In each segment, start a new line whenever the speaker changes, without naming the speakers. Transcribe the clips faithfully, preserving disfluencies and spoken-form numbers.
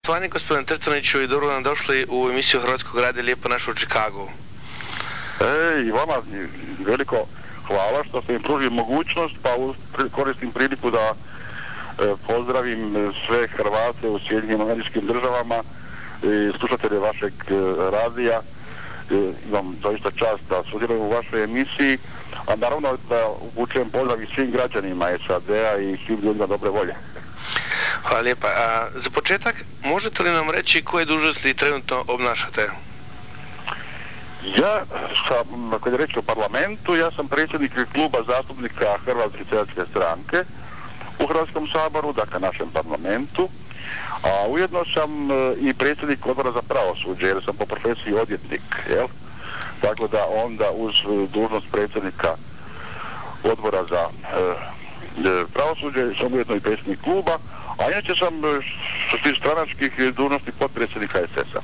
poštovanje gospodine Trstaniću i dobro nam došli u emisiju Hrvatskog radija Lijepo naše u Čikagu.
E, i vama veliko hvala što ste im pružili mogućnost, pa koristim priliku da e, pozdravim sve Hrvate u Sjedinjenim Američkim Državama i slušatelje vašeg e, radija. E, imam doista čast da sudjelujem u vašoj emisiji, a naravno da upućujem pozdrav i svim građanima S A D-a i svim ljudima dobre volje.
Hvala lijepa. A, za početak, možete li nam reći koje dužnosti trenutno obnašate?
Ja sam, kad je reč o parlamentu, ja sam predsjednik kluba zastupnika Hrvatske seljačke stranke u Hrvatskom saboru, dakle našem parlamentu, a ujedno sam e, i predsjednik odbora za pravosuđe, jer sam po profesiji odvjetnik, jel? Tako da onda uz dužnost predsjednika odbora za e, pravosuđe sam ujedno i predsjednik kluba, a inače sam što se tiče stranačkih dužnosti potpredsjednik H S S-a.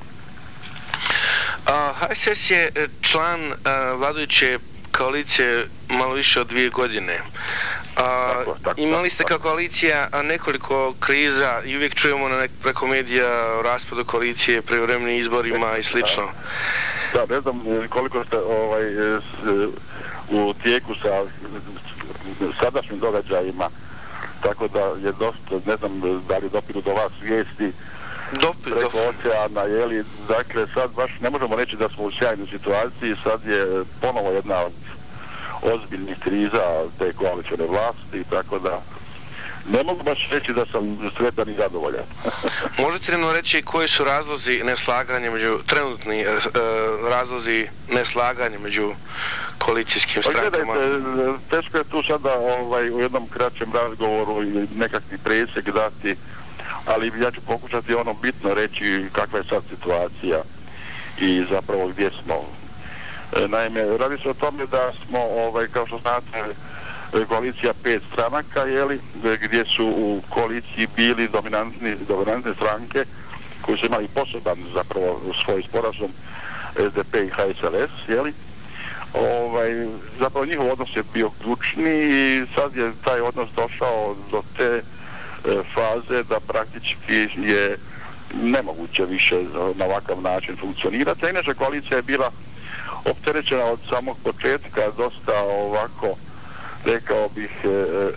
H S S je član a, vladajuće koalicije malo više od dvije godine. A, tako, tako, imali ste kao koalicija nekoliko kriza i uvijek čujemo na nek- preko medija o raspadu koalicije, privremenim izborima i slično.
Da, ne znam koliko ste ovaj, u tijeku sa sadašnjim događajima, tako da je dosta, ne znam da li dopiru do vas vijesti
Dopir,
preko
dopir.
oceana, jeli, dakle sad baš ne možemo reći da smo u sjajnoj situaciji, sad je ponovo jedna od ozbiljnih kriza te koalicijone vlasti, tako da ne mogu baš reći da sam sretan i zadovoljan.
Možete li nam reći koji su razlozi neslaganja među, trenutni e, razlozi neslaganja među koalicijskim strankama?
Gledajte, teško je tu sada ovaj, u jednom kraćem razgovoru i nekakvi presjek dati, ali ja ću pokušati ono bitno reći kakva je sad situacija i zapravo gdje smo. E, naime, radi se o tome da smo, ovaj, kao što znate, koalicija pet stranaka, jeli, gdje su u koaliciji bili dominantni, dominantne stranke koji su imali poseban zapravo svoj sporazum S D P i H S L S, jeli. Ovaj, zapravo njihov odnos je bio ključni i sad je taj odnos došao do te faze da praktički je nemoguće više na ovakav način funkcionirati. A inače koalicija je bila opterećena od samog početka dosta ovako, rekao bih, e, e,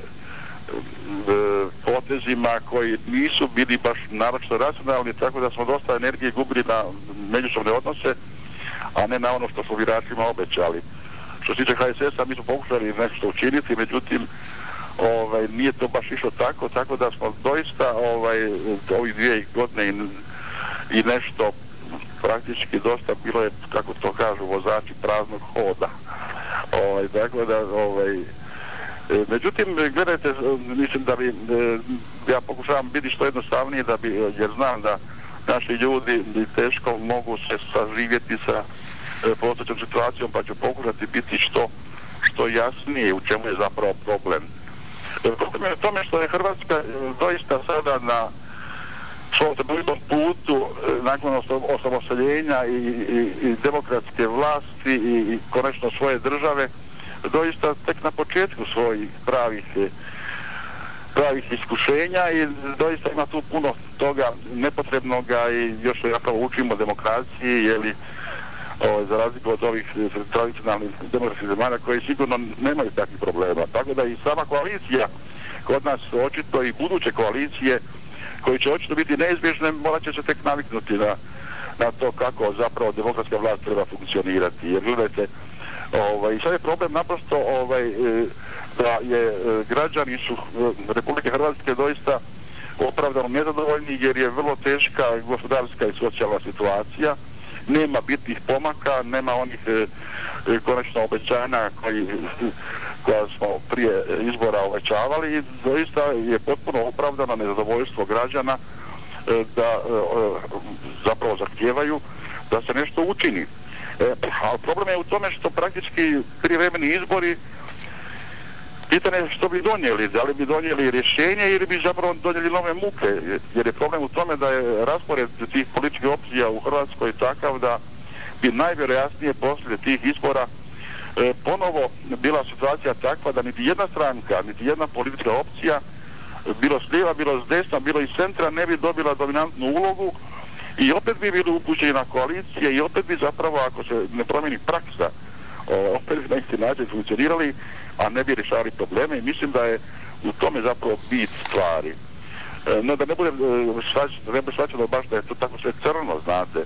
potezima koji nisu bili baš naročito racionalni, tako da smo dosta energije gubili na međusobne odnose, a ne na ono što smo biračima obećali. Što se tiče H S S-a, mi smo pokušali nešto učiniti, međutim Ovaj, nije to baš išlo tako, tako da smo doista ovaj, ovih dvije godine i, i nešto praktički dosta bilo je, kako to kažu vozači, praznog hoda. Ovaj, dakle da, ovaj, e, međutim, gledajte, mislim da bi, e, ja pokušavam biti što jednostavnije, da bi, jer znam da naši ljudi teško mogu se saživjeti sa e, postojećom situacijom, pa ću pokušati biti što, što jasnije u čemu je zapravo problem. Problem je u tome što je Hrvatska doista sada na svom trenutnom putu nakon osamostaljenja i, i, i demokratske vlasti i, i konačno svoje države doista tek na početku svojih pravih pravih iskušenja i doista ima tu puno toga nepotrebnoga i još zapravo učimo demokraciji, jeli, o, za razliku od ovih tradicionalnih demokratskih zemalja koji sigurno nemaju takvih problema. Tako da i sama koalicija kod nas očito i buduće koalicije koji će očito biti neizbježne, morat će se tek naviknuti na, na to kako zapravo demokratska vlast treba funkcionirati. Jer gledajte, ovaj, sad je problem naprosto ovaj, da je građani su Republike Hrvatske doista opravdano nezadovoljni jer je vrlo teška gospodarska i socijalna situacija. Nema bitnih pomaka, nema onih e, konačno obećanja koji, koja smo prije izbora obećavali i doista je potpuno opravdano nezadovoljstvo građana e, da e, zapravo zahtijevaju da se nešto učini. E, ali problem je u tome što praktički prijevremeni izbori, pitanje je što bi donijeli, da li bi donijeli rješenje ili bi zapravo donijeli nove muke, jer je problem u tome da je raspored tih političkih opcija u Hrvatskoj takav da bi najvjerojatnije poslije tih izbora e, ponovo bila situacija takva da niti jedna stranka, niti jedna politička opcija bilo s lijeva, bilo s desna, bilo iz centra, ne bi dobila dominantnu ulogu i opet bi bili upućeni na koalicije i opet bi zapravo, ako se ne promijeni praksa, opet bi na isti način funkcionirali, a ne bi rješavali probleme i mislim da je u tome zapravo bit stvari. No da ne bude shvaćeno baš da je to tako sve crno, znate.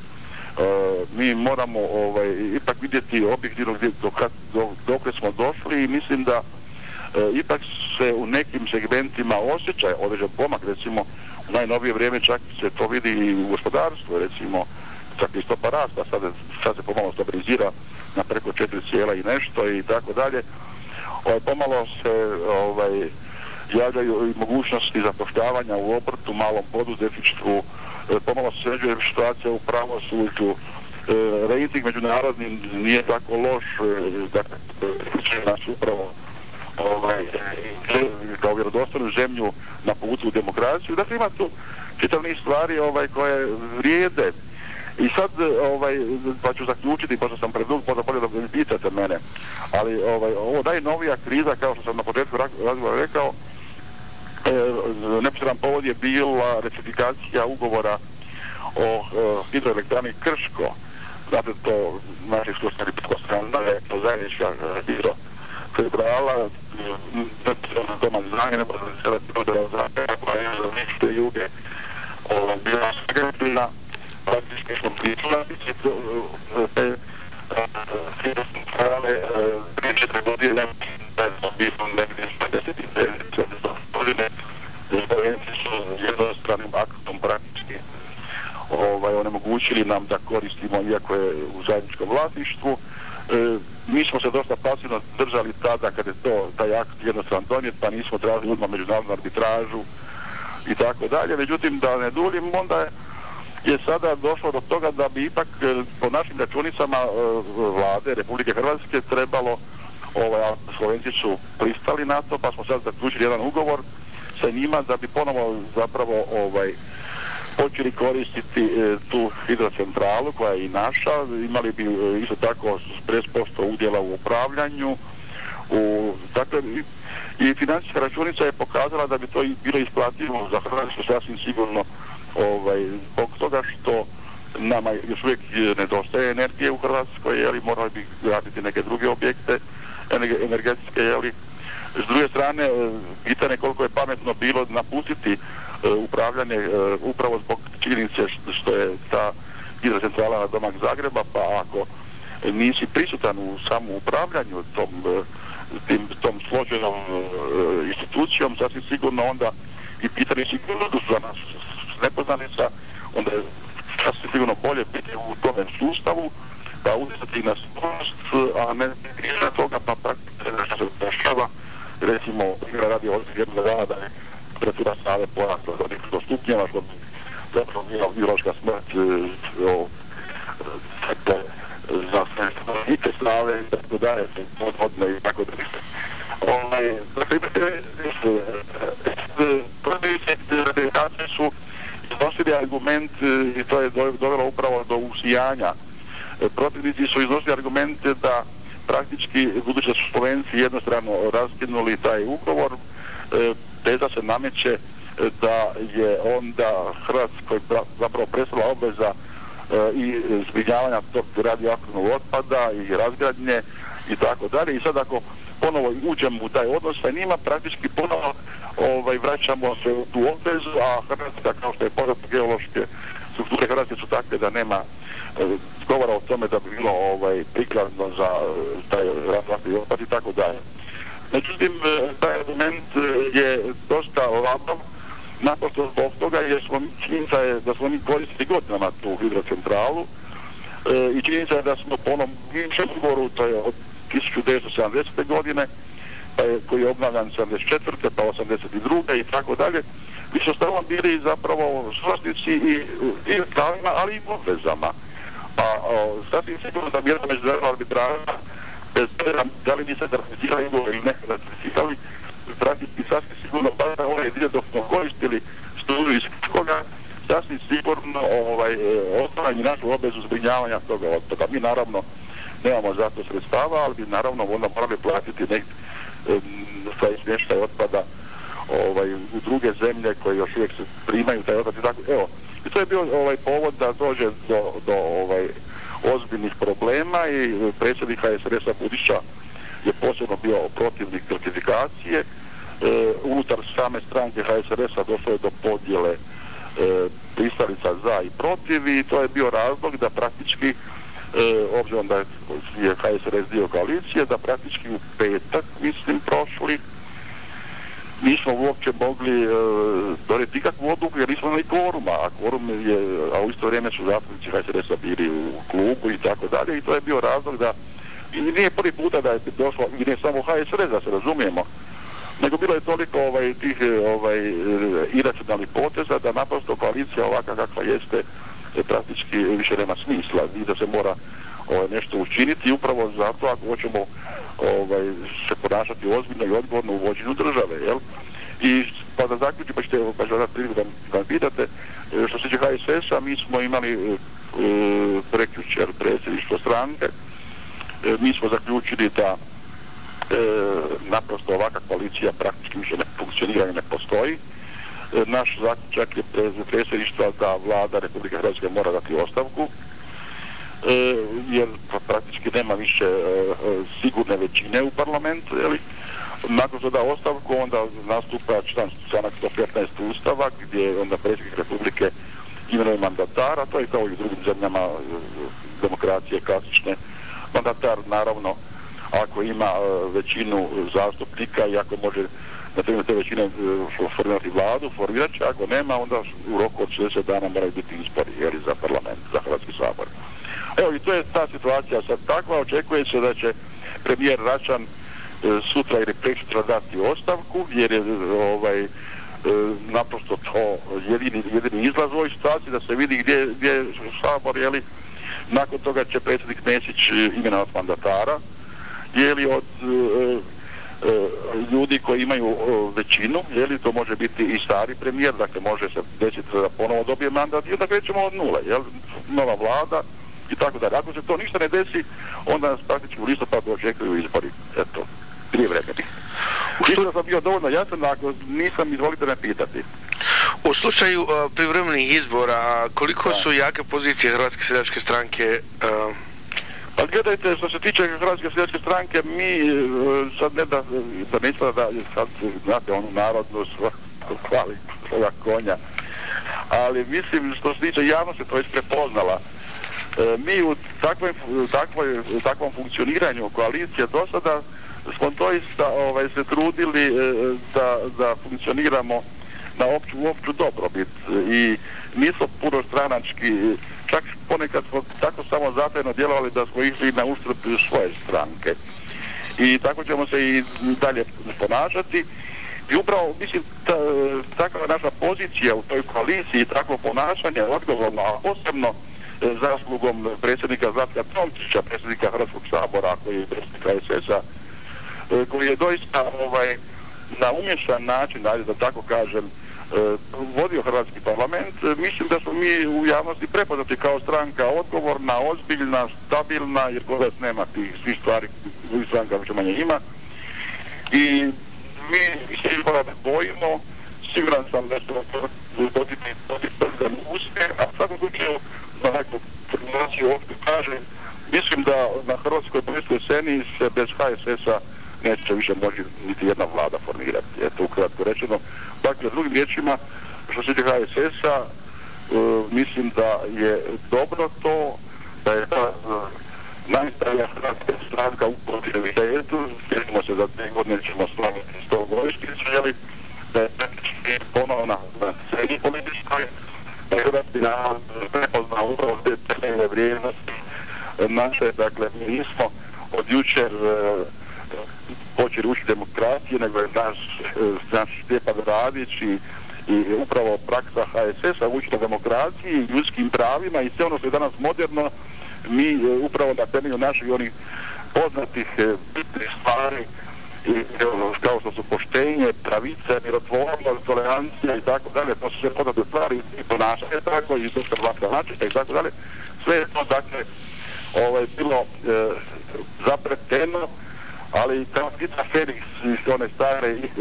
Mi moramo ovaj, ipak vidjeti objektivno dok smo došli i mislim da ipak se u nekim segmentima osjeća određen pomak, recimo u najnovije vrijeme čak se to vidi i u gospodarstvu, recimo čak i stopa rasta, sad, sad se pomalo stabilizira na preko četiri cijela i nešto i tako dalje. Ovaj, pomalo se ovaj, javljaju i mogućnosti zapošljavanja u obrtu, malom poduzetništvu, pomalo se sređuje situacija u pravosuđu, rejting međunarodni nije tako loš, dakle, nas upravo ovaj, kao vjerodostojnu zemlju na putu u demokraciju. Dakle, ima tu čitav niz stvari ovaj, koje vrijede. I sad, ovaj, pa ću zaključiti, pošto sam predug, možda bolje da mi pitate mene, ali ovaj, ovo najnovija kriza, kao što sam na početku razgovora rekao, e, neposredan povod je bila ratifikacija ugovora o e, hidroelektrani Krško. Znate, to naših slučajni pretpostavljena je to zajednička hidrocentrala, neposredno doma Zanje, neposredno sada hidrocentrala Zanje, koja je za nište juge bila sagrebljena. Praktički smo pričelanici te hidrocentrale prije četiri godine, da smo bili negdje šezdeset devet godine, Slovenci su jednostranim aktom praktički ovaj, onemogućili nam da koristimo, iako je u zajedničkom vlasništvu. E, mi smo se dosta pasivno držali tada kad je to, taj akt jednostran donijet, pa nismo tražili odmah međunarodnu arbitražu i tako dalje. Međutim, da ne duljim, onda je je sada došlo do toga da bi ipak po našim računicama vlade Republike Hrvatske trebalo, ovaj, Slovenci su pristali na to, pa smo sad zaključili jedan ugovor sa njima da bi ponovo zapravo ovaj, počeli koristiti e, tu hidrocentralu koja je i naša, imali bi e, isto tako pedeset posto udjela u upravljanju, u, dakle, i, i financijska računica je pokazala da bi to bilo isplativo za Hrvatsku sasvim sigurno, ovaj, zbog toga što nama još uvijek nedostaje energije u Hrvatskoj, jeli, morali bi graditi neke druge objekte energetske, jeli. S druge strane, pitanje koliko je pametno bilo napustiti uh, upravljanje uh, upravo zbog činjenice što je ta hidrocentrala na domak Zagreba, pa ako nisi prisutan u samom upravljanju tom, uh, tim, tom složenom uh, institucijom, sasvim sigurno onda i pitanje sigurnosti za nas nepoznanica, onda je sasvim sigurno bolje biti u tome sustavu, pa utjecati na sigurnost, a ne na toga, pa praktično što se dešava, recimo, igra radi od jednog dana da je temperatura Save porasla do nekoliko stupnjeva, što bi zapravo bila biološka smrt o, dakle, za sve stanovnike Save i tako dalje, podvodne i tako dalje. Ovaj, dakle, prvi radikacije su iznosili argument i to je dovelo upravo do usijanja. Protivnici su iznosili argumente da praktički, budući da su Slovenci jednostrano raskinuli taj ugovor, teza se nameće da je onda Hrvatskoj zapravo prestala obveza i zbrinjavanja tog radioaktivnog otpada i razgradnje i tako dalje. I sad ako ponovo uđemo u taj odnos sa njima, praktički ponovo ovaj, vraćamo se u tu obvezu, a Hrvatska, kao što je poznato, geološke strukture Hrvatske su takve da nema e, govora o tome da bi bilo ovaj, prikladno za taj radioaktivni otpad i tako dalje. Međutim, taj argument je dosta labav, naprosto zbog toga jer smo, činjenica je da smo mi koristili godinama tu hidrocentralu e, i činjenica je da smo po onom bivšem ugovoru, to je od tisuću devetsto sedamdesete godine, pa je, koji je obnavljan sedamdeset četvrte pa osamdeset druge i tako dalje, mi su stalno bili zapravo suvlasnici i, i pravima, ali i obvezama. A sasvim sigurno da bi jedna međunarodna arbitraža, bez da li mi se ratificirali ugovor ili ne ratificirali, praktički sasvim sigurno pa ovaj dio dok smo koristili studiju iz Krškoga, sasvim sigurno ovaj, ostvaranje našu obvezu zbrinjavanja toga otpada. Mi naravno nemamo za to sredstava, ali bi naravno onda morali platiti nek taj smještaj otpada ovaj, u druge zemlje koje još uvijek se primaju taj otpad i tako. Evo, i to je bio ovaj povod da dođe do, do ovaj, ozbiljnih problema i predsjednik H S R S-a Budiša je posebno bio protivnik certifikacije. E, unutar same stranke H S R S-a došlo je do podjele e, pristalica za i protiv i to je bio razlog da praktički, e, obzirom da je H S R S dio koalicije, da praktički u petak, mislim, prošli, nismo uopće mogli e, donijeti nikakvu odluku jer nismo imali kvoruma, a kvorum je, a u isto vrijeme su zastupnici H S R S-a bili u klubu i tako dalje i to je bio razlog da, i nije prvi puta da je došlo, i ne samo H S R S, da se razumijemo, nego bilo je toliko ovaj, tih ovaj, iracionalnih poteza da naprosto koalicija ovakva kakva jeste praktički više nema smisla i da se mora ovaj, nešto učiniti upravo zato ako hoćemo ovaj, se ponašati ozbiljno i odgovorno u vođenju države, jel? I pa da zaključim, pa ćete pa ću dati priliku da, da me pitate, što se tiče H S S-a, mi smo imali e, prekjučer predsjedništvo stranke, e, mi smo zaključili da e, naprosto ovakva koalicija praktički više ne funkcionira i ne postoji. E, naš zaključak je predsjedništva da vlada Republike Hrvatske mora dati ostavku, E, jer praktički nema više e, sigurne većine u parlamentu, jeli? Nakon što da ostavku, onda nastupa članak sto petnaest Ustava, gdje onda predsjednik Republike imenuje mandatara, to je kao i u drugim zemljama e, demokracije klasične. Mandatar, naravno, ako ima e, većinu zastupnika i ako može na temelju te većine e, formirati vladu, formirat će, ako nema, onda u roku od šezdeset dana moraju biti izbori, jeli, za parlament, za Hrvatski sabor. Evo i to je ta situacija sad takva, očekuje se da će premijer Račan e, sutra ili preksutra dati ostavku, jer je ovaj, e, naprosto to jedini, jedini izlaz u ovoj situaciji, da se vidi gdje, gdje je sabor, jeli. Nakon toga će predsjednik Mesić imenovati mandatara, jeli od e, e, ljudi koji imaju e, većinu, jeli, to može biti i stari premijer, dakle može se desiti da ponovo dobije mandat i onda krećemo od nule, jel, nova vlada, i tako da. Ako se to ništa ne desi, onda nas praktički u listopadu očekuju izbori. Eto, prije vremeni. Mislim da sam bio dovoljno jasan, ako nisam, izvolite me pitati.
U slučaju uh, privremenih izbora, koliko da. su jake pozicije Hrvatske seljačke stranke? Uh...
Pa gledajte, što se tiče Hrvatske seljačke stranke, mi uh, sad ne da, da ne ispada da sad, znate, onu narodnu hvali svoga konja, ali mislim, što se tiče javnosti, to je prepoznala. E, mi u takvoj, takvoj, takvom funkcioniranju koalicije do sada smo doista ovaj, se trudili e, da, da funkcioniramo na opću, opću dobrobit i nismo puno stranački, čak ponekad smo tako samo zatajno djelovali da smo išli na uštrb svoje stranke i tako ćemo se i dalje ponašati i upravo mislim ta, takva naša pozicija u toj koaliciji i takvo ponašanje odgovorno, a posebno zaslugom predsjednika Zlatka Tomčića, predsjednika Hrvatskog sabora, koji je predsjednik H S S-a, koji je doista ovaj, na umješan način, ajde da tako kažem, vodio Hrvatski parlament. Mislim da smo mi u javnosti prepoznati kao stranka odgovorna, ozbiljna, stabilna, jer kod nas nema tih svih stvari, drugih stranka više manje ima. I mi se izbora ne bojimo, siguran sam da ćemo da uspije, a u svakom slučaju na neku formulaciju ovdje kaže, mislim da na hrvatskoj političkoj sceni se bez H S S-a neće više moći niti jedna vlada formirati. Eto, ukratko rečeno. Dakle, drugim riječima, što se tiče H S S-a, uh, mislim da je dobro to, da je ta uh, najstarija hrvatska stranka u kontinuitetu, sjetimo se da te godine ćemo slaviti sto godišnjicu, jeli, da je ponovna na sceni političkoj, da je hrvatski narod prepoznao upravo te temeljne vrijednosti naše, dakle, mi nismo od jučer uh, počeli učiti demokracije, nego je naš, naš Stjepan Radić i, i upravo praksa H S S-a učiti demokraciji, ljudskim pravima i sve ono što je danas moderno, mi upravo na temelju naših onih poznatih bitnih stvari i, kao što su poštenje, pravice, mirotvornost, tolerancija i tako dalje, to su sve poznate stvari i ponašanje tako i doktor Vlatka Mačića i tako dalje, sve je to dakle ovaj, bilo e, zapreteno, ali kao Gita Feniks iz one stare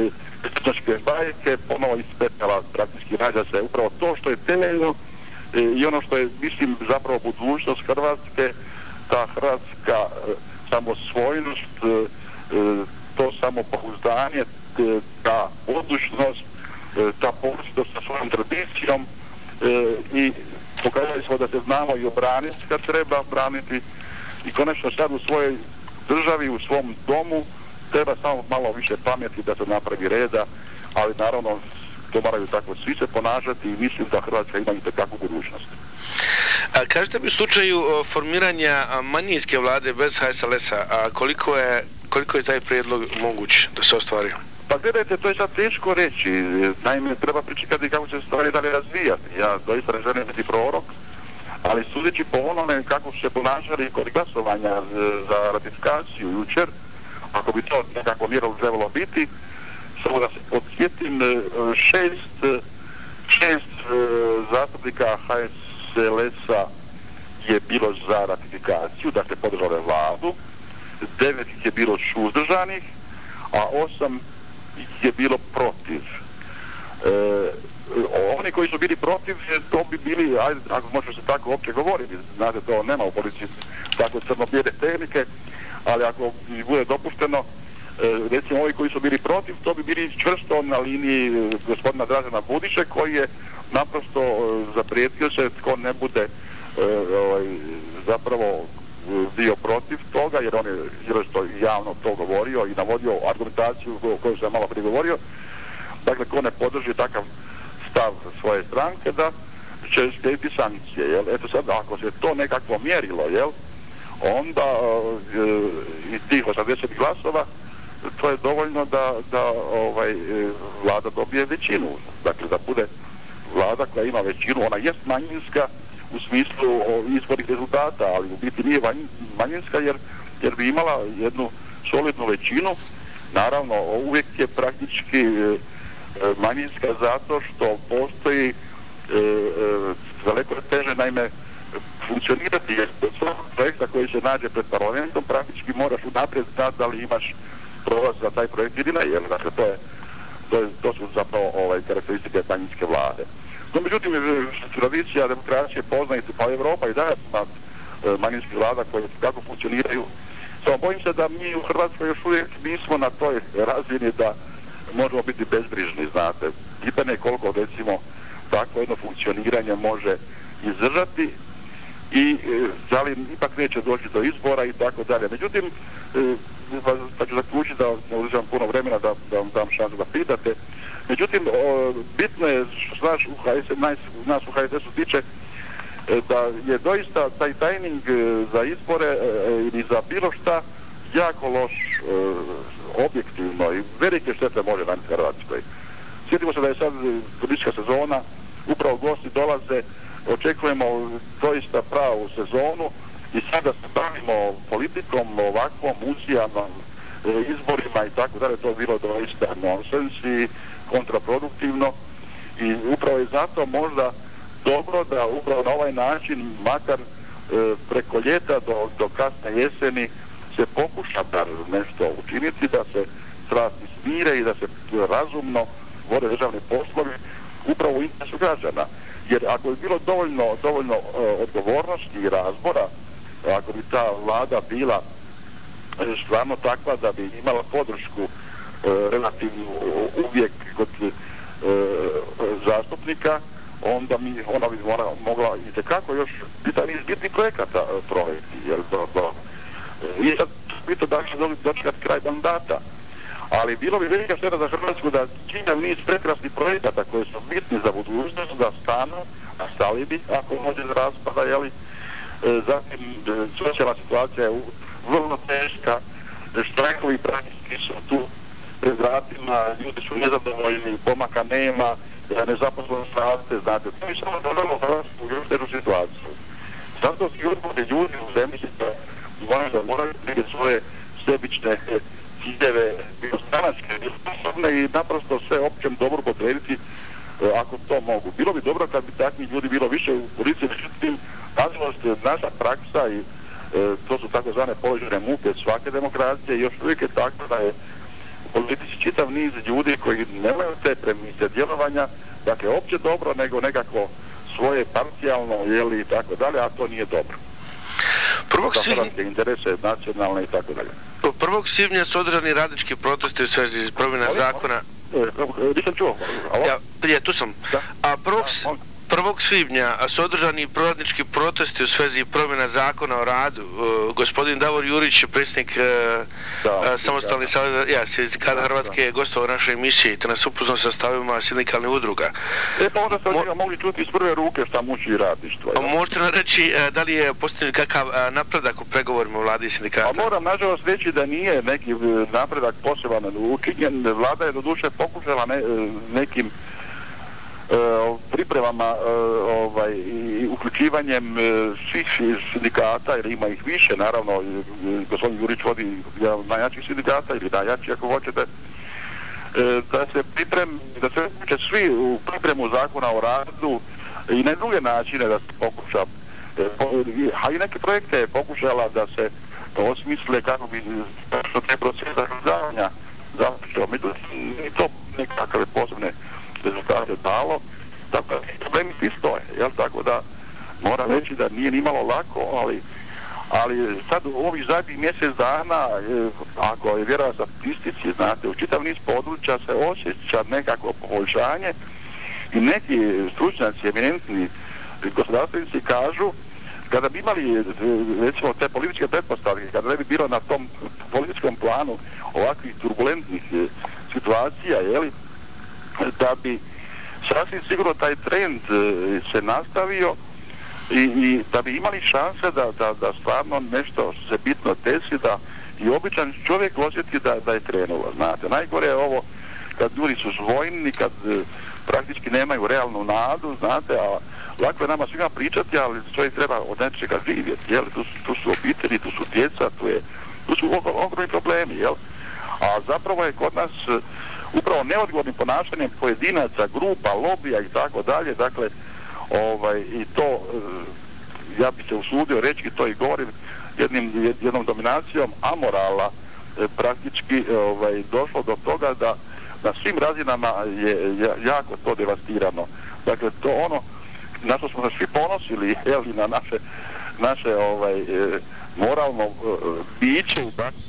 crnačke bajke, ponovo ispetala, praktički rađa se upravo to što je temeljno e, i ono što je, mislim, zapravo budućnost Hrvatske, ta hrvatska e, samosvojnost, e, e, to samopouzdanje, e, ta odlučnost, e, ta ponosnost sa svojom tradicijom e, i pokazali smo da se znamo i obraniti kad treba braniti i konačno sad u svojoj državi, u svom domu treba samo malo više pameti da se napravi reda, ali naravno to moraju tako svi se ponašati i mislim da Hrvatska ima itekakvu budućnost.
A kažete mi u slučaju o, formiranja a, manjinske vlade bez H S L S-a, a koliko je, koliko je taj prijedlog moguć da se ostvari?
Pa gledajte, to je sad teško reći. Naime, treba pričekati kako će se stvari dalje razvijati. Ja doista ne želim biti prorok, ali sudeći po onome kako su se ponašali kod glasovanja za ratifikaciju jučer, ako bi to nekako mjerilo trebalo biti, samo da se podsjetim, šest, šest zastupnika H S L S-a je bilo za ratifikaciju, dakle podržale vladu, devet ih je bilo suzdržanih, a osam ih je bilo protiv. E, oni koji su bili protiv, to bi bili, ajde, ako može se tako uopće govoriti, znate, to nema u policiji tako crno-bijele tehnike, ali ako bude dopušteno, e, recimo ovi koji su bili protiv, to bi bili čvrsto na liniji gospodina Dražena Budiše, koji je naprosto e, zaprijetio se tko ne bude e, ovaj, zapravo bio protiv toga, jer on je izrazito javno to govorio i navodio argumentaciju koju sam malo prije govorio. Dakle, ko ne podrži takav stav svoje stranke, da će slijediti sankcije, jel? Eto sad, ako se to nekakvo mjerilo, jel? Onda e, i tih osamdeset glasova, to je dovoljno da, da ovaj, vlada dobije većinu. Dakle, da bude vlada koja ima većinu, ona jest manjinska u smislu izbornih rezultata, ali u biti nije manjinska jer, jer bi imala jednu solidnu većinu. Naravno, uvijek je praktički e, manjinska zato što postoji e, e, daleko teže, naime, funkcionirati, jer od svakog projekta koji se nađe pred parlamentom praktički moraš unaprijed znati da li imaš prolaz za taj projekt ili ne, jer dakle, to, je, to, je, to su zapravo ovaj, karakteristike manjinske vlade. No, međutim, tradicija demokracije poznaje, pa Evropa i daje ima e, manjinskih vlada koje kako funkcioniraju. Samo bojim se da mi u Hrvatskoj još uvijek nismo na toj razini da možemo biti bezbrižni, znate. Pitanje je koliko, recimo, takvo jedno funkcioniranje može izdržati i e, da li ipak neće doći do izbora i tako dalje. Međutim, e, pa, pa ću zaključiti da ne uzimam puno vremena da, da vam dam šansu da pitate. Međutim, o, bitno je što naš u H S S, nas, nas u H S S-u tiče e, da je doista taj tajming e, za izbore e, ili za bilo šta jako loš e, objektivno i velike štete može na Hrvatskoj. Sjetimo se da je sad turistička sezona, upravo gosti dolaze, očekujemo doista pravu sezonu i sada se bavimo politikom ovakvom, uzijanom e, izborima i tako dalje, to je bilo doista nonsens i kontraproduktivno i upravo je zato možda dobro da upravo na ovaj način, makar e, preko ljeta do, do kasne jeseni se pokuša da nešto učiniti, da se strasti smire i da se razumno vode državni poslovi upravo u interesu građana. Jer ako bi bilo dovoljno, dovoljno e, odgovornosti i razbora, ako bi ta vlada bila e, stvarno takva da bi imala podršku e, relativno uvijek kod e, zastupnika, onda mi, ona bi mora, mogla itekako još bitan iz bitnih projekata e, provesti. Jer to, to, e, i sad bi to dakle dočekati kraj mandata. Ali bilo bi velika šteta za Hrvatsku da čitav niz prekrasnih projekata koji su bitni za budućnost, da stanu, a stali bi ako može da raspada, jeli, e, zatim e, socijalna situacija je vrlo teška, štrajkovi praktički su tu pred vratima, ljudi su nezadovoljni, pomaka nema, nezaposlenost raste, znate, to je samo dodalo Hrvatsku u još težu situaciju. Zato su ljudi u zemlji da možda moraju neke svoje sebične ciljeve, bio stranačke, bio sposobne i naprosto sve općem dobro potrebiti ako to mogu. Bilo bi dobro kad bi takvih ljudi bilo više u policiji, međutim, nažalost, naša praksa i e, to su takozvane položene muke svake demokracije i još uvijek je tako da je politici čitav niz ljudi koji nemaju te premise djelovanja, dakle opće dobro, nego nekako svoje parcijalno, jeli, i tako dalje, a to nije dobro.
Prvog
za hrvatske interese, nacionalne i tako dalje.
prvog svibnja su održani radnički protesti u svezi promjena zakona.
Nisam čuo.
Ja, je, tu sam. A prvog, prvog svibnja su održani radnički protesti u svezi promjena zakona o radu. Uh, gospodin Davor Jurić, predsjednik uh, samostalni savez, ja, sindikata Hrvatske, je gostovao u našoj emisiji, te nas upoznao sa stavima sindikalnih udruga.
E pa onda sam Mo... mogli čuti iz prve ruke šta muči radništvo.
A možete nam reći uh, da li je postavljen kakav uh, napredak u pregovorima vladi i sindikata?
A moram nažalost reći da nije neki napredak poseban učinjen. Vlada je doduše pokušala ne, nekim pripremama ovaj, i uključivanjem svih sindikata, jer ima ih više, naravno, gospodin Jurić vodi jedan najjačih sindikata, ili najjači ako hoćete, da se priprem, da se uključe svi u pripremu zakona o radu i na druge načine da se pokuša, a i neke projekte je pokušala da se osmisle kako bi što te procesa izdavanja započeo. Međutim, i to nekakve posebne rezultate dalo, tako da problemi svi stoje, jel, tako da moram reći da nije nimalo lako, ali ali sad u ovih zadnjih mjesec dana, ako je vjerovat statistici, znate, u čitav niz područja se osjeća nekako poboljšanje i neki stručnjaci, eminentni gospodarstvenici kažu, kada bi imali, recimo, te političke pretpostavke, kada ne bi bilo na tom političkom planu ovakvih turbulentnih situacija, jeli, da bi sasvim sigurno taj trend se nastavio i, i da bi imali šanse da, da, da stvarno nešto se bitno desi, da i običan čovjek osjeti da, da je krenulo, znate. Najgore je ovo kad ljudi su zvojni, kad praktički nemaju realnu nadu, znate, a lako je nama svima pričati, ali čovjek treba od nečega živjeti, jel, tu, tu su obitelji, tu su djeca, tu, je, tu su ogromni problemi, jel, a zapravo je kod nas upravo neodgovornim ponašanjem pojedinaca, grupa, lobija i tako dalje, dakle, ovaj, i to, ja bi se usudio reći, to i govorim, jednim, jednom dominacijom amorala, praktički ovaj, došlo do toga da na svim razinama je jako to devastirano. Dakle, to ono na što smo se svi ponosili, jel, na naše, naše ovaj, moralno biće.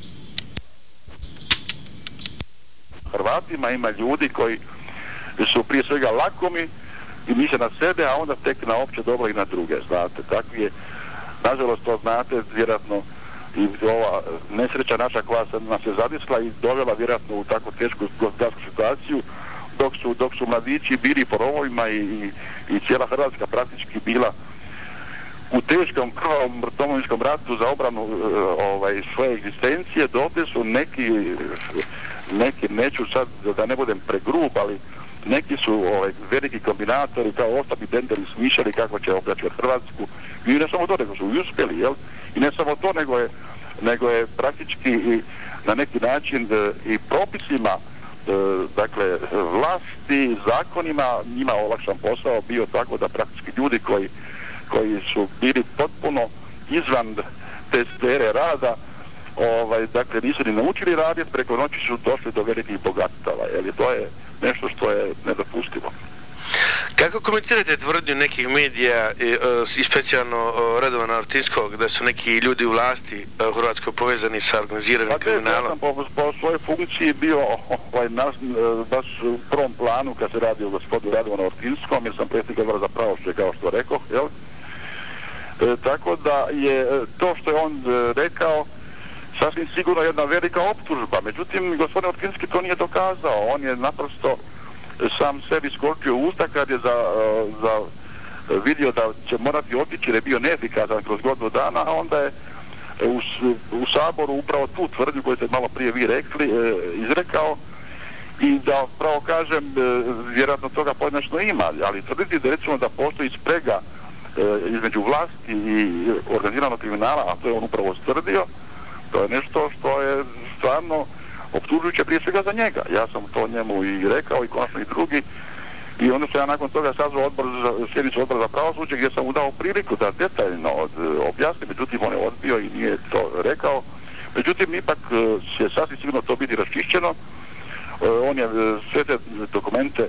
Hrvatima ima ljudi koji su prije svega lakomi i misle na sebe, a onda tek na opće dobro i na druge, znate. Takvi je, nažalost, to znate, vjerojatno i ova nesreća naša koja se nas je zadisla i dovela vjerojatno u tako tešku gospodarsku situaciju, dok su, dok su mladići bili po rovovima i, i, i cijela Hrvatska praktički bila u teškom prvom domovinskom ratu za obranu ovaj, svoje egzistencije, dotle su neki, neki, neću sad da ne budem pregrub, ali neki su ovaj, veliki kombinatori kao Ostap i Benderi smišljali kako će opljačkati Hrvatsku i ne samo to, nego su i uspjeli, jel? I ne samo to, nego je, nego je praktički i na neki način i propisima, dakle, vlasti, zakonima njima olakšan posao bio tako da praktički ljudi koji, koji su bili potpuno izvan te sfere rada, ovaj, dakle, nisu ni naučili raditi, preko noći su došli do velikih bogatstava, jer to je nešto što je nedopustivo.
Kako komentirate tvrdnju nekih medija i, i specijalno Radovana Ortinskog da su neki ljudi u vlasti u Hrvatskoj povezani sa organiziranim kriminalom?
Ja sam po, po svojoj funkciji bio ovaj, nas, baš u prvom planu kad se radi o gospodinu Radovanu Ortinskom, jer sam predsjednik odbora za pravosuđe, kao što rekao, jel? E, tako da je to što je on e, rekao sasvim sigurno jedna velika optužba, međutim gospodin Ortinski to nije dokazao, on je naprosto sam sebi skorčio usta kad je za, za vidio da će morati otići jer je bio neefikasan kroz godinu dana, a onda je u, u Saboru upravo tu tvrdnju koju ste malo prije vi rekli, e, izrekao i da pravo kažem, e, vjerojatno toga pojedinačno ima, ali tvrditi da recimo da postoji sprega e, između vlasti i organiziranog kriminala, a to je on upravo stvrdio, to je nešto što je stvarno optužujuće prije svega za njega. Ja sam to njemu i rekao i konačno i drugi i onda sam ja nakon toga sazvao odbor za, sjednicu odbora za pravosuđe gdje sam mu dao priliku da detaljno od, objasni, međutim on je odbio i nije to rekao. Međutim, ipak će sasvim sigurno to biti raščišćeno on je sve te dokumente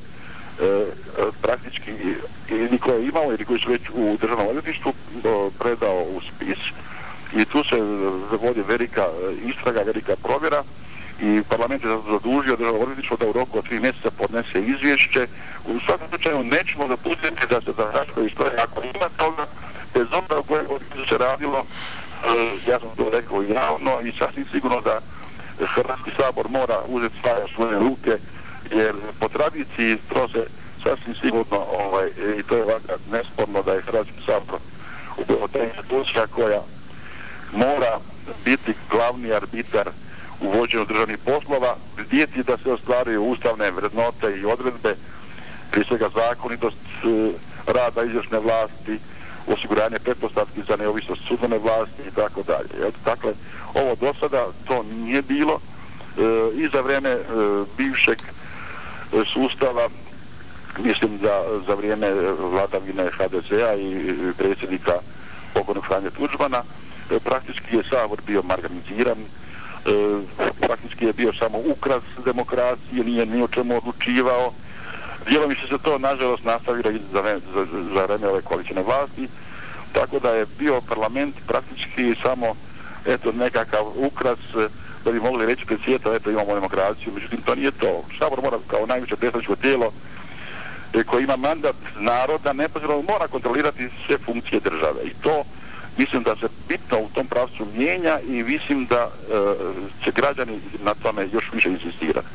praktički ili koje je imao ili koji su već u državnom odvjetništvu predao u spis i tu se vodi velika istraga, velika provjera i parlament je zadužio državno odvjetništvo da u roku od tri mjeseca podnese izvješće. U svakom slučaju nećemo dopustiti da se zataška istorija. Ako ima toga, bez obzira o kojeg odvjetništvu se radilo, ja sam to rekao javno i sasvim sigurno da Hrvatski sabor mora uzeti stvari u svoje ruke, jer po tradiciji to se sasvim sigurno, ovaj, i to je ovako nesporno da je Hrvatski sabor upravo ta institucija koja mora biti glavni arbitar u vođenju državnih poslova, vidjeti da se ostvaruju ustavne vrednote i odredbe, prije svega zakonitost rada izvršne vlasti, osiguranje pretpostavki za neovisnost sudbene vlasti i tako dalje. Dakle, ovo do sada to nije bilo e, i za vrijeme e, bivšeg sustava, mislim da za vrijeme vladavine ha de zea i predsjednika pokojnog Franje Tuđmana, e, praktički je Sabor bio marginaliziran, e, praktički je bio samo ukras demokracije, nije ni o čemu odlučivao. Djelomično se to nažalost nastavilo i za, za, za vreme ove koalicijne vlasti, tako da je bio parlament praktički samo eto nekakav ukras da bi mogli reći pred svijetom eto imamo demokraciju, međutim to nije to. Sabor mora kao najviše predstavničko tijelo e, koje ima mandat naroda neposredno mora kontrolirati sve funkcije države i to mislim da se bitno u tom pravcu mijenja i mislim da e, će građani na tome još više insistirati.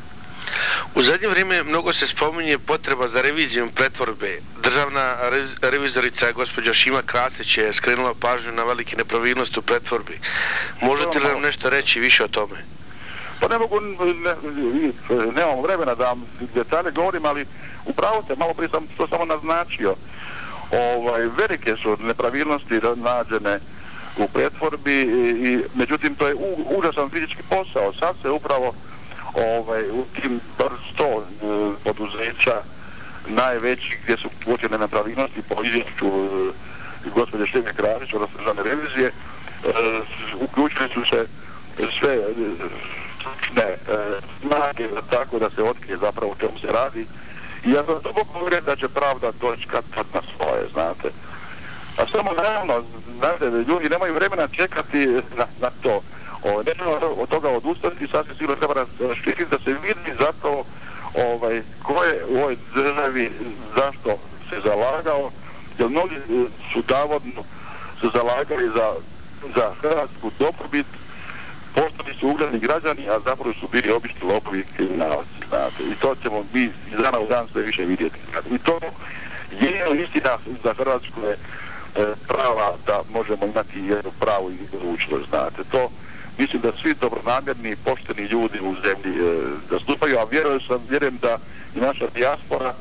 U zadnje vrijeme mnogo se spominje potreba za revizijom pretvorbe. Državna revizorica gospođa Šima Krasić je skrenula pažnju na velike nepravilnosti u pretvorbi. Možete li nam nešto reći više o tome?
Pa ne mogu, ne, nemamo vremena da vam detalje govorim, ali upravo ste, malo prije sam to samo naznačio. Ovaj, velike su nepravilnosti nađene u pretvorbi i, i međutim to je u, užasan fizički posao. Sad se upravo ovaj, u tim sto e, poduzeća najvećih gdje su uočene nepravilnosti po izvješću e, gospođe Šime Krasić od državne revizije, e, uključili su se sve stručne e, snage tako da se otkrije zapravo o čemu se radi i ja sam to govorim da će pravda doći kad kad na svoje, znate. A samo naravno, znate, ljudi nemaju vremena čekati na, na to. O, nećemo od toga odustati, sasvim sigurno treba raščititi da se vidi zapravo ovaj, ko je u ovoj državi zašto se zalagao, jer mnogi su davodno se zalagali za, za hrvatsku dobrobit, postali su ugledni građani, a zapravo su bili obični lopovi i kriminalci, znate. I to ćemo mi iz dana u dan sve više vidjeti. I to je istina za Hrvatsku je e, prava da možemo imati jednu pravu i budućnost, znate. To mislim da svi dobronamjerni i pošteni ljudi u zemlji e, zastupaju, a vjerujem sam, vjerujem da i naša dijaspora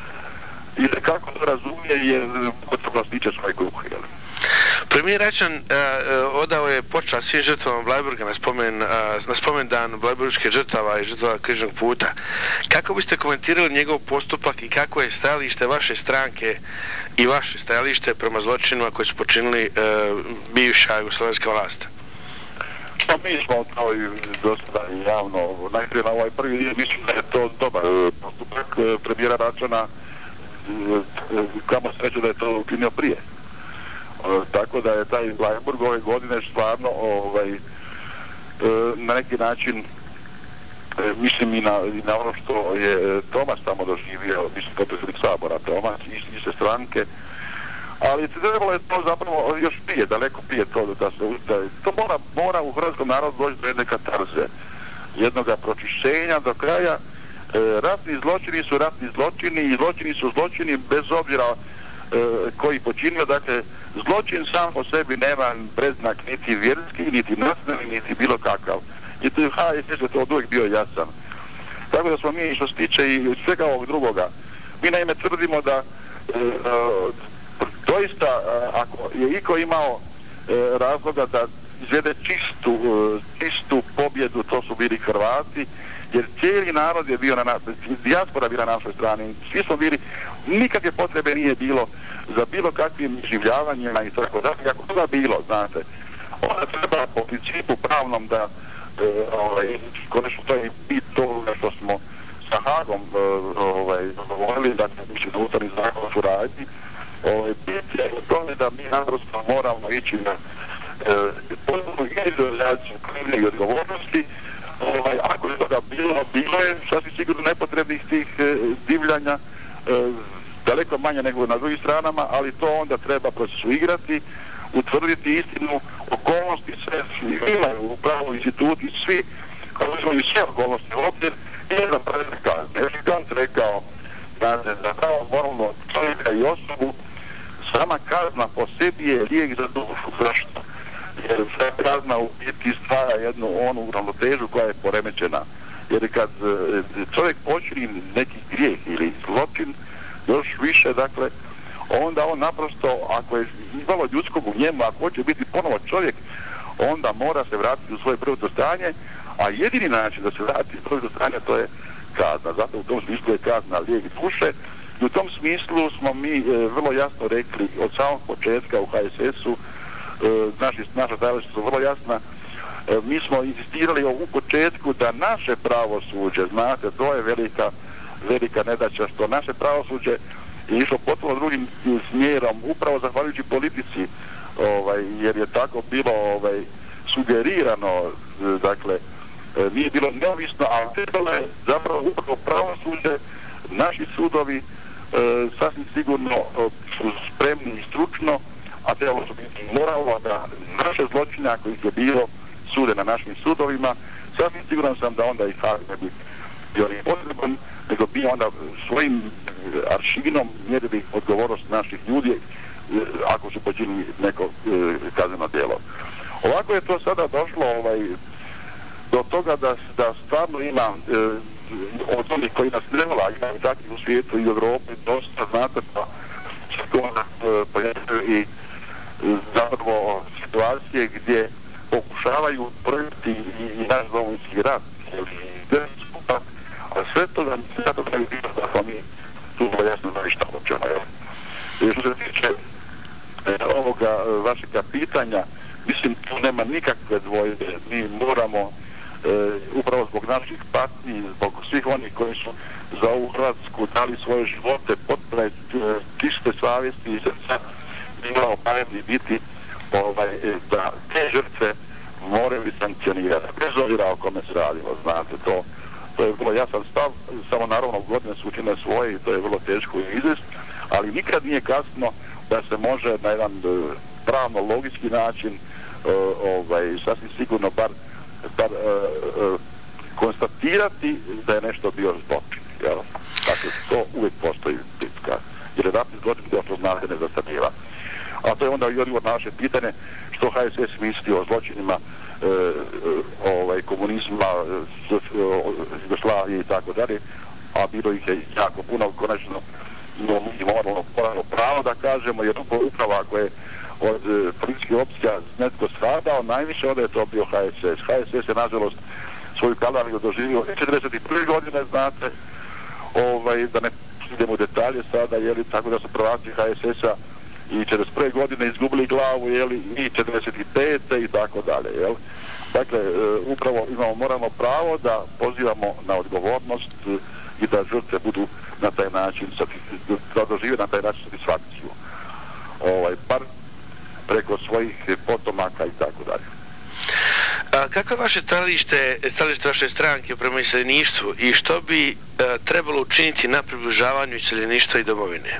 i da kako to razumije jer potrebno stiče svoj kruh.
Premijer Račan uh, odao je počast svim žrtvama Bleiburga na spomen, uh, na spomendan Bleiburške žrtava i žrtava Križnog puta. Kako biste komentirali njegov postupak i kako je stajalište vaše stranke i vaše stajalište prema zločinima koji su počinili uh, bivša jugoslovenska vlast?
Pa mi smo kao i dosta javno, najprije na ovaj prvi dio, mislim da je to dobar postupak premijera Račana, kamo sreće da je to učinio prije. Tako da je taj Bleiburg ove godine stvarno ovaj, na neki način mislim i na, i na ono što je Tomas tamo doživio, mislim potpredsjednik Sabora Tomas iz iste stranke, ali trebalo je to zapravo još prije, daleko prije to da se da, to mora, mora u hrvatskom narodu doći do jedne katarze, jednoga pročišćenja do kraja. E, ratni zločini su ratni zločini i zločini su zločini bez obzira e, koji počinio, dakle zločin sam po sebi nema predznak niti vjerski, niti nacionalni, niti bilo kakav. I to je ha es es je to od uvijek bio jasan. Tako da smo mi što se tiče i svega ovog drugoga, mi naime tvrdimo da e, e, doista e, ako je iko imao e, razloga da izvede čistu, e, čistu pobjedu, to su bili Hrvati, jer cijeli narod je bio na našoj, dijaspora bila na našoj strani, svi smo bili, nikakve potrebe nije bilo za bilo kakvim življavanjima i tako dalje, ako toga bilo, znate, onda treba po principu pravnom da e, ovaj, konečno to je bit toga što smo sa Hagom ovaj, dogovorili da će biti na ustavni zakon o suradnji, ovaj, biti je u tome da mi naprosto moramo ići na potpuno individualizaciju krivnje i odgovornosti. Ovaj, ako je toga bilo, bilo je sasvim sigurno nepotrebnih tih e, divljanja, e, daleko manje nego na drugim stranama, ali to onda treba procesuirati, utvrditi istinu, okolnosti, sve imaju u pravu instituti, svi, kao imaju sve okolnosti ovdje, i jedan predmet kazne. Još je Kant rekao, znate, za pravo moralno čovjeka i osobu, sama kazna po sebi je lijek za dušu. Zašto? Jer sve kazna u biti stvara jednu onu ravnotežu koja je poremećena. Jer kad čovjek počini neki grijeh ili zločin, još više, dakle, onda on naprosto, ako je imalo ljudskog u njemu, ako hoće biti ponovo čovjek, onda mora se vratiti u svoje prvotno stanje, a jedini način da se vrati u prvotno stanje, to je kazna. Zato u tom smislu je kazna lijek duše. I u tom smislu smo mi e, vrlo jasno rekli od samog početka u H S S-u, e, naši, naša stajališta su vrlo jasna, e, mi smo insistirali u početku da naše pravosuđe, znate, to je velika, velika nedaća, što naše pravosuđe je išlo potpuno drugim smjerom, upravo zahvaljujući politici, ovaj, jer je tako bilo ovaj, sugerirano, e, dakle, e, nije bilo neovisno, a trebalo je zapravo upravo pravosuđe, naši sudovi, E, sasvim sigurno e, su spremni i stručno, a trebalo su biti moralno da naše zločine, ako ih je bilo, sude na našim sudovima. Sasvim siguran sam da onda i Hag ne bi bio ni potreban, nego bi onda svojim aršinom mjerili odgovornost naših ljudi e, ako su počinili neko e, kazneno djelo. Ovako je to sada došlo ovaj, do toga da, da stvarno ima e, od onih koji nas ne vola, imaju takvih u svijetu i u Europi, dosta, znate, pa se to e, pojavljaju i e, zapravo situacije gdje pokušavaju projeti i, i naš domovinski rat, a sve to da sve to da je bilo da smo mi tu vrlo jasno znali šta hoćemo. E, što se tiče e, ovoga e, vašega pitanja, mislim, tu nema nikakve dvojbe, mi moramo E, upravo zbog naših patnji, zbog svih onih koji su za ovu Hrvatsku dali svoje živote, potpuno e, čiste savjesti i srca, imamo pametni biti ovaj, da te žrtve moraju sankcionirati, bez obzira o kome se radilo, znate, to, to je vrlo jasan stav, samo naravno godine su učine svoje i to je vrlo teško izvesti, ali nikad nije kasno da se može na jedan pravno logički način ovaj, sasvim sigurno bar bar e, e, konstatirati da je nešto bio zločin. Jel? Dakle, to uvijek postoji bitka. Jer je ratni zločin kao što znate ne zastarijeva. A to je onda i odgovor na naše pitanje što H S S misli o zločinima e, e, ovaj, komunizma, Jugoslavije i tako dalje, a bilo ih je jako puno, konačno no, mi moramo, moramo pravo da kažemo, jer upravo ako je od e, političkih opcija netko stradao, najviše onda je to bio H S S. H S S je nažalost svoju kalariju doživio četrdeset prve godine, znate, ovaj, da ne idemo u detalje sada, jeli, tako da su prvaci H S S-a i četrdeset prve godine izgubili glavu, jeli, i četrdeset pete i tako dalje, jel. Dakle, e, upravo imamo moralno pravo da pozivamo na odgovornost e, i da žrtve budu na taj način, da dožive na taj način satisfakciju. Ovaj, par preko svojih potomaka i tako dalje.
A kako je vaše stajalište, stajalište vaše stranke prema iseljeništvu i što bi a, trebalo učiniti na približavanju iseljeništva i domovine?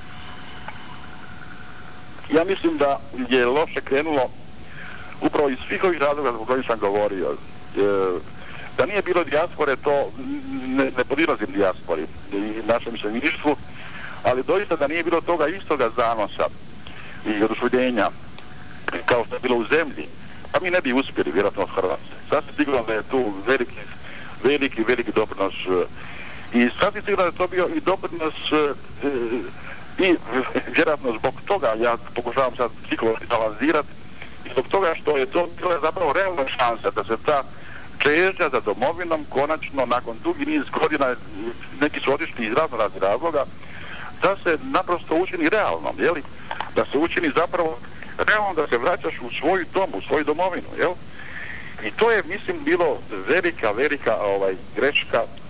Ja mislim da je loše krenulo upravo iz svih ovih razloga zbog kojih sam govorio. E, da nije bilo dijaspore, to ne, ne podilazim dijaspori i našem iseljeništvu, ali doista da nije bilo toga istoga zanosa i oduševljenja kao što je bilo u zemlji, pa mi ne bi uspjeli vjerojatno od Hrvatske. Sasvim sigurno da je tu veliki, veliki, veliki doprinos i sasvim sigurno da je to bio i doprinos i vjerojatno zbog toga, ja pokušavam sad psihološki analizirati, i zbog toga što je to bila zapravo realna šansa da se ta čežnja za domovinom konačno nakon dugi niz godina, neki su otišli iz razno raznih razloga, da se naprosto učini realnom, jeli? Da se učini zapravo realno da se vraćaš u svoj dom, u svoju domovinu, jel? I to je, mislim, bilo velika, velika ovaj, greška što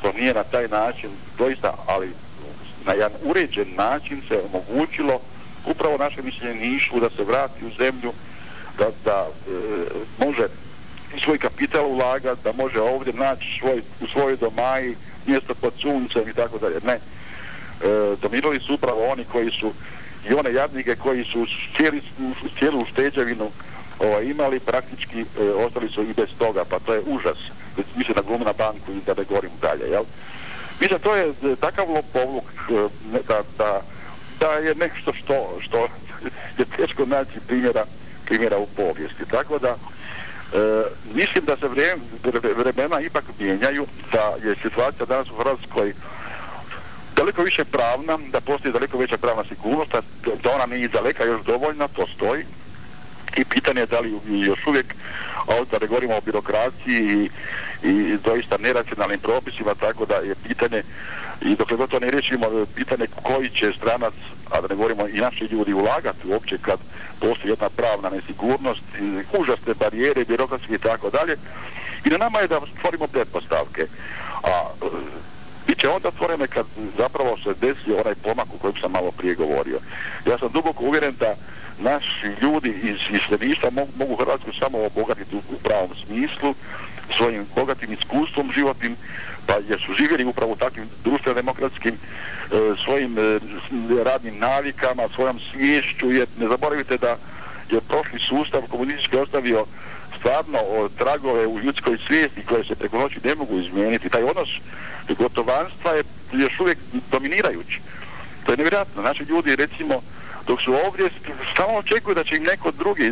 to nije na taj način doista, ali na jedan uređen način se omogućilo upravo našem iseljeništvu da se vrati u zemlju, da, da e, može svoj kapital ulagati, da može ovdje naći svoj, u svojoj domaji mjesto pod suncem i tako dalje. Ne. E, dominirali su upravo oni koji su i one jadnike koji su cijeli, cijelu ušteđevinu ovaj, imali, praktički e, ostali su i bez toga, pa to je užas. Mislim na Glumina banku i da ne govorim dalje, jel? Mislim, to je takav lopovluk da, da, da je nešto što, što je teško naći primjera, primjera u povijesti. Tako da, e, mislim da se vreme, vremena ipak mijenjaju, da je situacija danas u Hrvatskoj daleko više pravna, da postoji daleko veća pravna sigurnost, da ona nije daleka još dovoljna, to stoji. I pitanje je da li još uvijek, ovdje da govorimo o birokraciji i, i doista neracionalnim propisima, tako da je pitanje, i dok god to ne riješimo, pitanje koji će stranac, a da ne govorimo i naši ljudi, ulagati uopće kad postoji jedna pravna nesigurnost, užasne barijere, birokratske i tako dalje. I na nama je da stvorimo pretpostavke. A bit će onda stvorene kad zapravo se desi onaj pomak u kojem sam malo prije govorio. Ja sam duboko uvjeren da naši ljudi iz iseljeništva mogu, mogu Hrvatsku samo obogatiti u, u pravom smislu, svojim bogatim iskustvom životnim, pa jer su živjeli upravo u takvim društveno-demokratskim e, svojim e, radnim navikama, svojom sviješću, jer ne zaboravite da je prošli sustav komunistički ostavio stvarno o, tragove u ljudskoj svijesti koje se preko noći ne mogu izmijeniti. Taj odnos gotovanstva je još uvijek dominirajući. To je nevjerojatno. Naši ljudi, recimo, dok su ovdje, samo očekuju da će im neko drugi,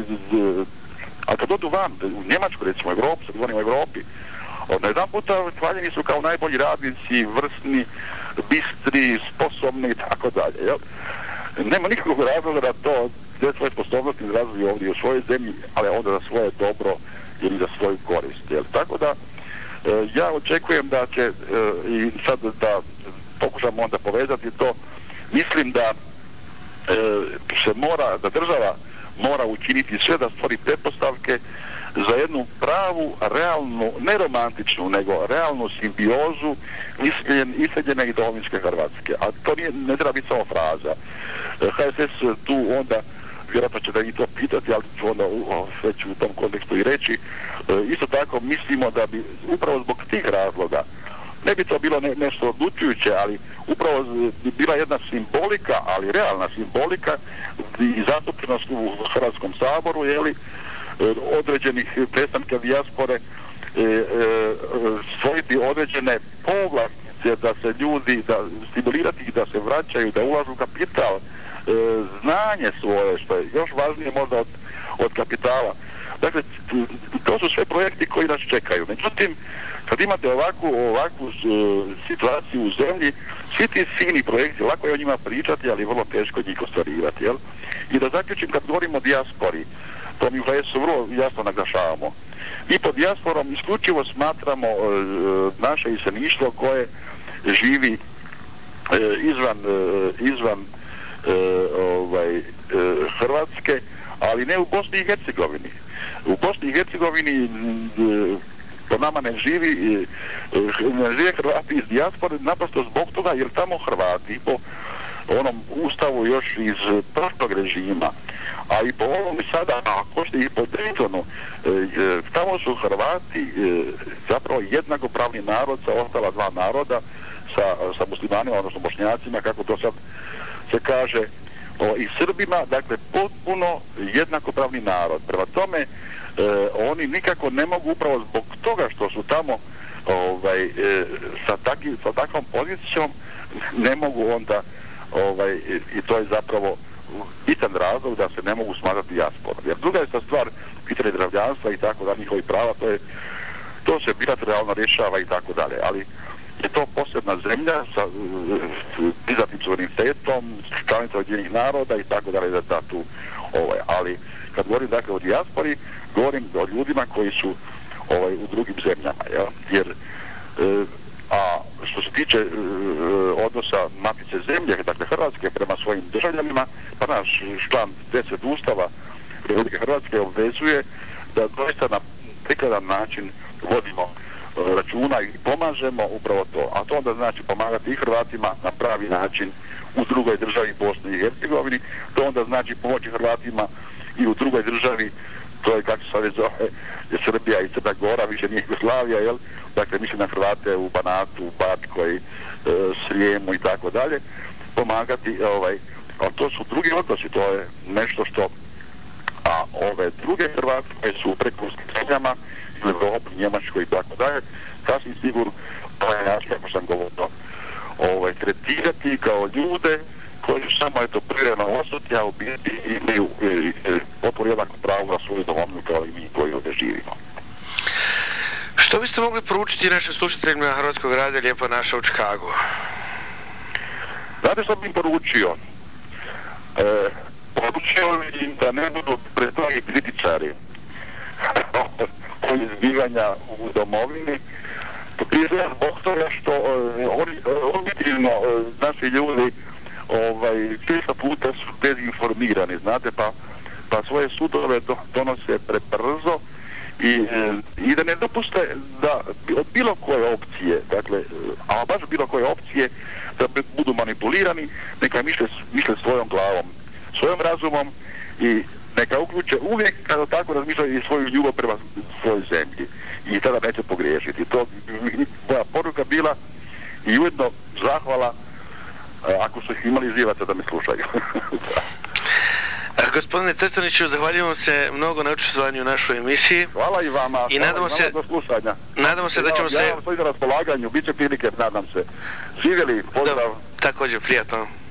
a kad odu van, u Njemačku, recimo, u Evropu, sad govorim o Evropi, na jedan puta hvaljeni su kao najbolji radnici, vrsni, bistri, sposobni i tako dalje. Jel? Nema nikakvog razloga da to sve svoje sposobnosti razviju ovdje u svojoj zemlji, ali onda za svoje dobro ili za svoju korist. Jel? Tako da, ja očekujem da će, i sad da pokušamo onda povezati to, mislim da se mora, da država mora učiniti sve da stvori pretpostavke za jednu pravu, realnu, ne romantičnu, nego realnu simbiozu iseljene i domovinske Hrvatske. A to nije, ne treba biti samo fraza. H S S tu onda, vjerojatno će da i to pitati, ali ću onda već u tom kontekstu i reći, isto tako mislimo da bi upravo zbog tih razloga, ne bi to bilo ne, nešto odlučujuće, ali upravo bi bila jedna simbolika, ali realna simbolika i zastupljenost u Hrvatskom saboru, jeli, određenih predstavnika dijaspore, e, e, stvoriti određene povlastice da se ljudi, da stimulirati ih da se vraćaju, da ulažu kapital, e, znanje svoje, što je još važnije možda od, od kapitala. Dakle, to su sve projekti koji nas čekaju. Međutim, kad imate ovakvu, ovakvu uh, situaciju u zemlji, svi ti fini projekti, lako je o njima pričati, ali vrlo teško njih ostvarivati, jel? I da zaključim, kad govorimo o dijaspori, to mi u H S S-u vrlo jasno naglašavamo. Mi pod dijasporom isključivo smatramo uh, naše iseljeništvo koje živi uh, izvan, uh, izvan uh, ovaj, uh, Hrvatske, ali ne u Bosni i Hercegovini. U Bosni i Hercegovini uh, po nama ne živi, ne žive Hrvati iz dijaspore, naprosto zbog toga jer tamo Hrvati po onom ustavu još iz prošlog režima, a i po ovom sada, ako ste i po Daytonu, tamo su Hrvati zapravo jednakopravni narod sa ostala dva naroda, sa, sa muslimanima, odnosno bošnjacima, kako to sad se kaže, o, i Srbima, dakle potpuno jednakopravni narod. Prema tome, E, oni nikako ne mogu upravo zbog toga što su tamo ovaj, e, sa, taki, sa takvom pozicijom ne mogu onda ovaj, i to je zapravo bitan razlog da se ne mogu smatrati dijasporom. Jer druga je ta stvar pitanje državljanstva i tako da njihovi prava, to je to se bilateralno rješava i tako dalje, ali je to posebna zemlja sa priznatim suverenitetom, članica Ujedinjenih naroda i tako dalje, da, da tu ovaj, ali kad govorim dakle o dijaspori, govorim o ljudima koji su ovaj, u drugim zemljama, ja? Jer e, a što se tiče e, odnosa matice zemlje, dakle Hrvatske prema svojim državljanima, pa naš član deset Ustava Republike Hrvatske obvezuje da doista na prikladan način vodimo računa i pomažemo upravo to. A to onda znači pomagati i Hrvatima na pravi način u drugoj državi Bosni i Hercegovini, to onda znači pomoći Hrvatima i u drugoj državi, to je kako se sada zove, je Srbija i Crna Gora, više nije Jugoslavija, jel? Dakle, mislim na Hrvate u Banatu, u Bačkoj, e, Srijemu i tako dalje, pomagati, ovaj, a to su drugi odnosi, to je nešto što, a ove druge Hrvate koje su u prekurskim zemljama, u Evropi, Njemačkoj i tako dalje, sasvim sigurno, to je način, kako sam govorio, ovaj, tretirati kao ljude koji su samo eto privremeno osjetili, a u biti imaju potpuno jednako pravo na svoju domovinu kao i mi koji ovdje živimo.
Što biste mogli poručiti našim slušateljima Hrvatskog radija Lijepa naša u Čikagu?
Znate što bih im poručio? E, poručio im da ne budu pretvagi kritičari od izbivanja u domovini, prije svega zbog toga što uh, objektivno uh, naši ljudi ovaj, često puta su dezinformirani, znate, pa, pa svoje sudove do, donose prebrzo i, uh, i da ne dopuste da od bilo koje opcije, dakle, uh, a baš bilo koje opcije, da budu manipulirani, neka misle, misle svojom glavom, svojom razumom i neka uključe uvijek kada tako razmišljaju i svoju ljubav prema svojoj zemlji i tada neće pogriješiti. To bi moja poruka bila i ujedno zahvala ako su ih imali živaca da me slušaju.
Gospodine Cvetaniću, zahvaljujemo se mnogo na učestvovanju u našoj emisiji.
Hvala i vama.
I nadamo se,
do slušanja.
Nadamo se da ćemo
ja,
se...
Ja vam stojim na raspolaganju, bit će prilike, nadam se. Živjeli, pozdrav.
Također, prijatno.